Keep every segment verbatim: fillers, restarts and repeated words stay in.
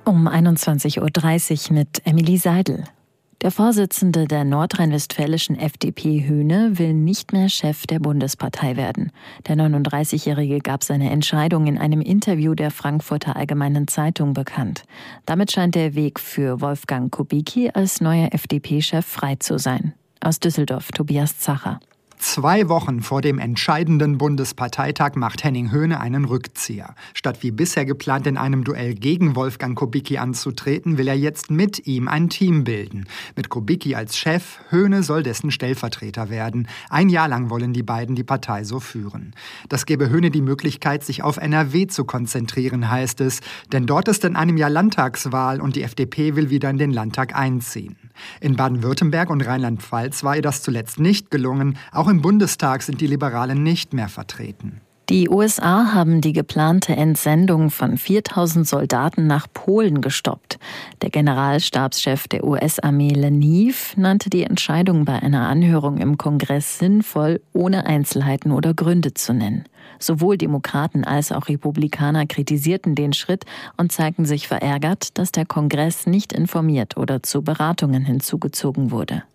Um einundzwanzig Uhr dreißig mit Emily Seidel. Der Vorsitzende der nordrhein-westfälischen F D P, Höhne, will nicht mehr Chef der Bundespartei werden. Der neununddreißigjährige gab seine Entscheidung in einem Interview der Frankfurter Allgemeinen Zeitung bekannt. Damit scheint der Weg für Wolfgang Kubicki als neuer F D P-Chef frei zu sein. Aus Düsseldorf, Tobias Zacher. Zwei Wochen vor dem entscheidenden Bundesparteitag macht Henning Höhne einen Rückzieher. Statt wie bisher geplant in einem Duell gegen Wolfgang Kubicki anzutreten, will er jetzt mit ihm ein Team bilden. Mit Kubicki als Chef, Höhne soll dessen Stellvertreter werden. Ein Jahr lang wollen die beiden die Partei so führen. Das gebe Höhne die Möglichkeit, sich auf N R W zu konzentrieren, heißt es. Denn dort ist in einem Jahr Landtagswahl und die F D P will wieder in den Landtag einziehen. In Baden-Württemberg und Rheinland-Pfalz war ihr das zuletzt nicht gelungen. Auch im Bundestag sind die Liberalen nicht mehr vertreten. Die U S A haben die geplante Entsendung von viertausend Soldaten nach Polen gestoppt. Der Generalstabschef der U S-Armee Lenniv nannte die Entscheidung bei einer Anhörung im Kongress sinnvoll, ohne Einzelheiten oder Gründe zu nennen. Sowohl Demokraten als auch Republikaner kritisierten den Schritt und zeigten sich verärgert, dass der Kongress nicht informiert oder zu Beratungen hinzugezogen wurde.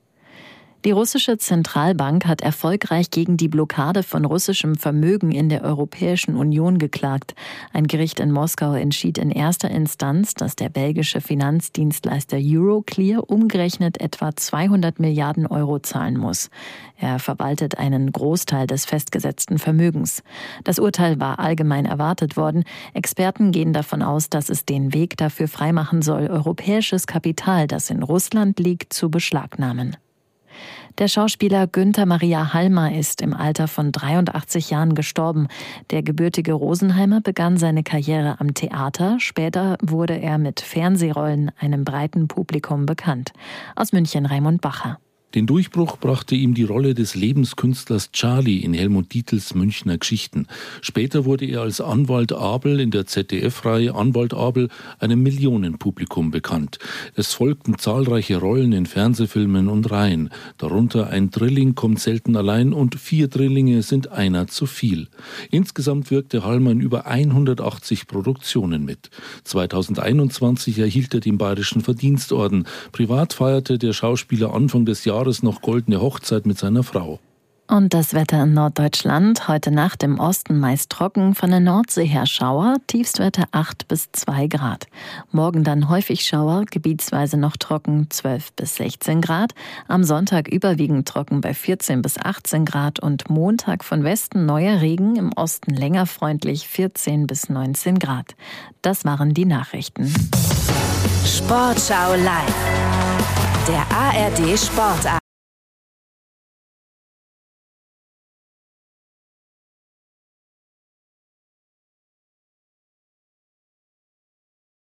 Die russische Zentralbank hat erfolgreich gegen die Blockade von russischem Vermögen in der Europäischen Union geklagt. Ein Gericht in Moskau entschied in erster Instanz, dass der belgische Finanzdienstleister Euroclear umgerechnet etwa zweihundert Milliarden Euro zahlen muss. Er verwaltet einen Großteil des festgesetzten Vermögens. Das Urteil war allgemein erwartet worden. Experten gehen davon aus, dass es den Weg dafür freimachen soll, europäisches Kapital, das in Russland liegt, zu beschlagnahmen. Der Schauspieler Günther Maria Halmer ist im Alter von dreiundachtzig Jahren gestorben. Der gebürtige Rosenheimer begann seine Karriere am Theater. Später wurde er mit Fernsehrollen einem breiten Publikum bekannt. Aus München Raimund Bacher. Den Durchbruch brachte ihm die Rolle des Lebenskünstlers Charlie in Helmut Dietls Münchner Geschichten. Später wurde er als Anwalt Abel in der Z D F-Reihe Anwalt Abel einem Millionenpublikum bekannt. Es folgten zahlreiche Rollen in Fernsehfilmen und Reihen. Darunter Ein Drilling kommt selten allein und Vier Drillinge sind einer zu viel. Insgesamt wirkte Halmer in über hundertachtzig Produktionen mit. zweitausendeinundzwanzig erhielt er den Bayerischen Verdienstorden. Privat feierte der Schauspieler Anfang des Jahres noch goldene Hochzeit mit seiner Frau. Und das Wetter in Norddeutschland. Heute Nacht im Osten meist trocken, von der Nordsee her Schauer, Tiefstwerte acht bis zwei Grad. Morgen dann häufig Schauer, gebietsweise noch trocken, zwölf bis sechzehn Grad. Am Sonntag überwiegend trocken bei vierzehn bis achtzehn Grad und Montag von Westen neuer Regen, im Osten länger freundlich vierzehn bis neunzehn Grad. Das waren die Nachrichten. Sportschau live. Der A R D Sport